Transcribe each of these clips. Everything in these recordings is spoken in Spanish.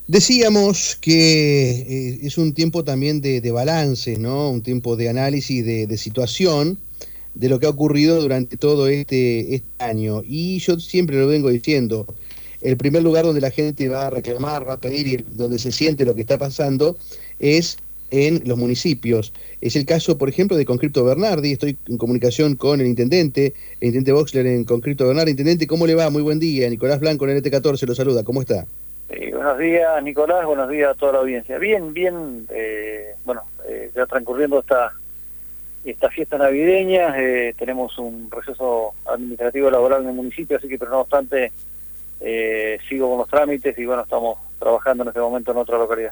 Decíamos que es un tiempo también de balance, ¿no? Un tiempo de análisis de situación de lo que ha ocurrido durante todo este año. Y yo siempre lo vengo diciendo, el primer lugar donde la gente va a reclamar, va a pedir y donde se siente lo que está pasando es en los municipios. Es el caso, por ejemplo, de Conscripto Bernardi. Estoy en comunicación con el intendente Boxler en Conscripto Bernardi. Intendente, ¿cómo le va? Muy buen día. Nicolás Blanco, en NT14, lo saluda. ¿Cómo está? Buenos días, Nicolás, buenos días a toda la audiencia. Bien, bien, ya transcurriendo esta fiesta navideña, tenemos un receso administrativo laboral en el municipio, así que, pero no obstante, sigo con los trámites y bueno, estamos trabajando en este momento en otra localidad.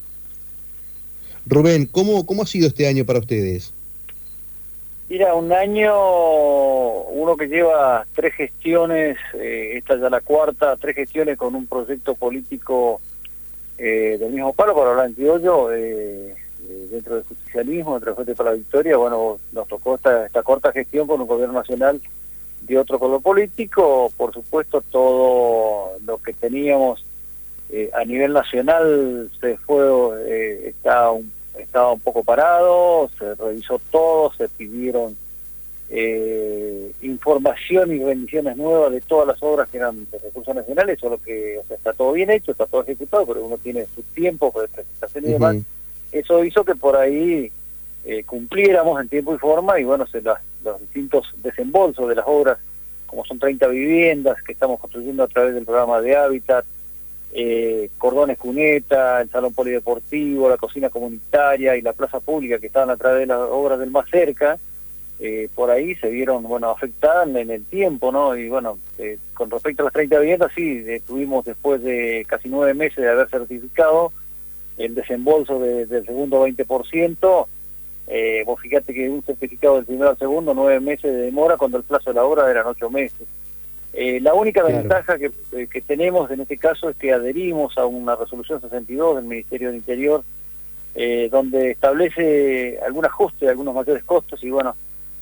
Rubén, ¿cómo ha sido este año para ustedes? Mira, un año, uno que lleva 3 gestiones, esta ya la cuarta, 3 gestiones con un proyecto político del mismo palo, para hablar en criollo, dentro del justicialismo, dentro del Frente para la Victoria. Bueno, nos tocó esta corta gestión con un gobierno nacional de otro color político. Por supuesto, todo lo que teníamos a nivel nacional se fue, estaba un poco parado, se revisó todo, se pidieron información y rendiciones nuevas de todas las obras que eran de recursos nacionales, solo que, o sea, está todo bien hecho, está todo ejecutado, pero uno tiene su tiempo de presentación y demás. Eso hizo que por ahí cumpliéramos en tiempo y forma, y bueno, los distintos desembolsos de las obras, como son 30 viviendas que estamos construyendo a través del programa de Hábitat, Cordones Cuneta, el salón polideportivo, la cocina comunitaria y la plaza pública que estaban a través de las obras del Más Cerca, por ahí se vieron, bueno, afectadas en el tiempo, ¿no? Y bueno, con respecto a las 30 viviendas, sí, tuvimos después de casi 9 meses de haber certificado el desembolso del segundo 20%. Vos fíjate que un certificado del primero al segundo, 9 meses de demora, cuando el plazo de la obra eran 8 meses. La única ventaja que tenemos en este caso es que adherimos a una resolución 62 del Ministerio del Interior, donde establece algún ajuste, algunos mayores costos, y bueno,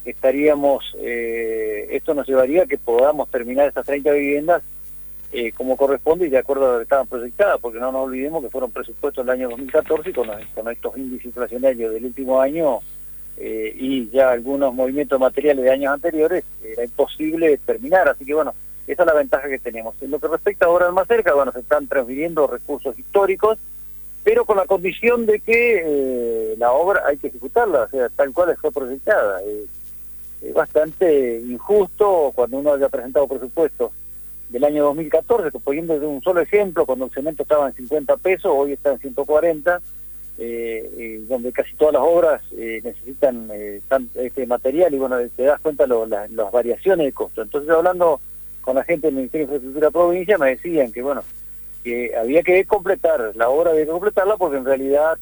esto nos llevaría a que podamos terminar estas 30 viviendas como corresponde y de acuerdo a lo que estaban proyectadas, porque no nos olvidemos que fueron presupuestos el año 2014 y con estos índices inflacionarios del último año y ya algunos movimientos materiales de años anteriores, era imposible terminar. Así que bueno, esa es la ventaja que tenemos. En lo que respecta ahora al Más Cerca, bueno, se están transfiriendo recursos históricos, pero con la condición de que la obra hay que ejecutarla, o sea, tal cual fue proyectada. Es bastante injusto cuando uno haya presentado presupuestos del año 2014, que poniendo de un solo ejemplo, cuando el cemento estaba en 50 pesos, hoy está en 140, donde casi todas las obras necesitan este material, y bueno, te das cuenta las variaciones de costo. Entonces, hablando con la gente del Ministerio de Infraestructura Provincia, me decían que bueno, que había que completar la obra, había que completarla porque en realidad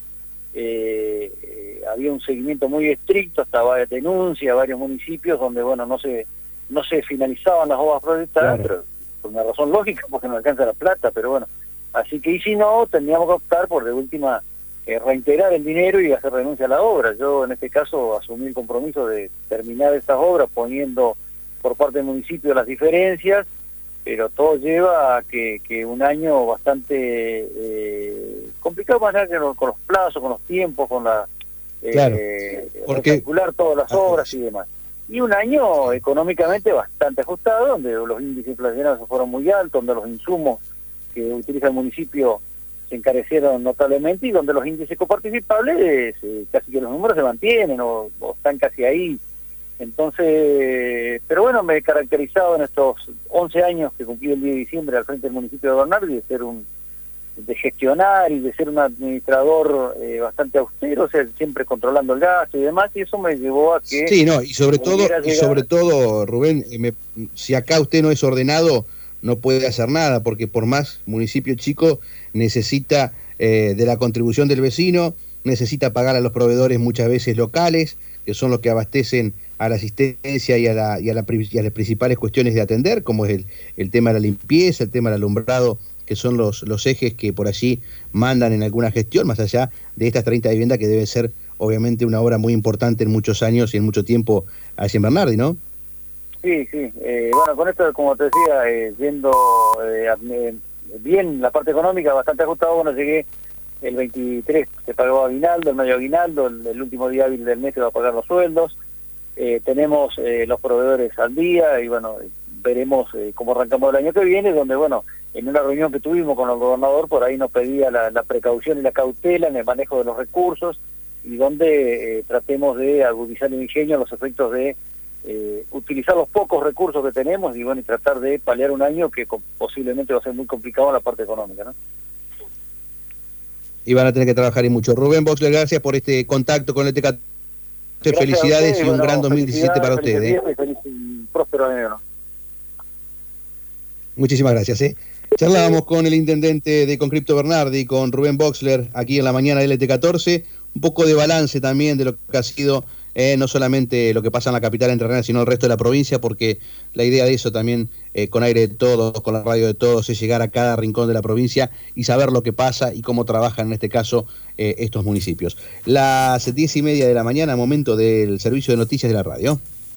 había un seguimiento muy estricto, hasta varias denuncias, varios municipios donde bueno, no se finalizaban las obras proyectadas, claro, pero por una razón lógica, porque no alcanza la plata, pero bueno, así que y si no, tendríamos que optar por de última reintegrar el dinero y hacer renuncia a la obra. Yo en este caso asumí el compromiso de terminar estas obras poniendo por parte del municipio las diferencias, pero todo lleva a que un año bastante complicado, más allá que con los plazos, con los tiempos, con la calcular todas las obras y demás. Y un año económicamente bastante ajustado, donde los índices inflacionarios fueron muy altos, donde los insumos que utiliza el municipio se encarecieron notablemente y donde los índices coparticipables casi que los números se mantienen o están casi ahí. Entonces, pero bueno, me he caracterizado en estos 11 años que cumplí el 10 de diciembre al frente del municipio de Bernardi de gestionar y de ser un administrador bastante austero, o sea, siempre controlando el gasto y demás, y eso me llevó a que... Sí, no, y sobre todo, Rubén, si acá usted no es ordenado, no puede hacer nada, porque por más municipio chico, necesita de la contribución del vecino, necesita pagar a los proveedores muchas veces locales, que son los que abastecen a la asistencia y a las principales cuestiones de atender, como es el tema de la limpieza, el tema del alumbrado, que son los ejes que por allí mandan en alguna gestión, más allá de estas 30 viviendas que debe ser obviamente una obra muy importante en muchos años y en mucho tiempo allí en Bernardi, ¿no? Sí, sí. Bueno, con esto, como te decía, bien la parte económica, bastante ajustado. Bueno, llegué el 23, se pagó aguinaldo, el medio aguinaldo, el último día hábil del mes se va a pagar los sueldos. Tenemos los proveedores al día y bueno, veremos cómo arrancamos el año que viene, donde bueno, en una reunión que tuvimos con el gobernador, por ahí nos pedía la precaución y la cautela en el manejo de los recursos, y donde tratemos de agudizar el ingenio a los efectos de utilizar los pocos recursos que tenemos y bueno, y tratar de paliar un año que posiblemente va a ser muy complicado en la parte económica, ¿no? Y van a tener que trabajar y mucho. Rubén Boxler, gracias por este contacto con el TK. Felicidades ustedes, y un gran 2017 para ustedes. Feliz y próspero año, ¿no? Muchísimas gracias. Charlábamos con el intendente de Concripto Bernardi, con Rubén Boxler, aquí en la mañana del LT14, un poco de balance también de lo que ha sido no solamente lo que pasa en la capital entrerriana, sino el resto de la provincia, porque la idea de eso también, con Aire de Todos, con la radio de todos, es llegar a cada rincón de la provincia y saber lo que pasa y cómo trabajan en este caso estos municipios. Las 10:30 de la mañana, momento del servicio de noticias de la radio.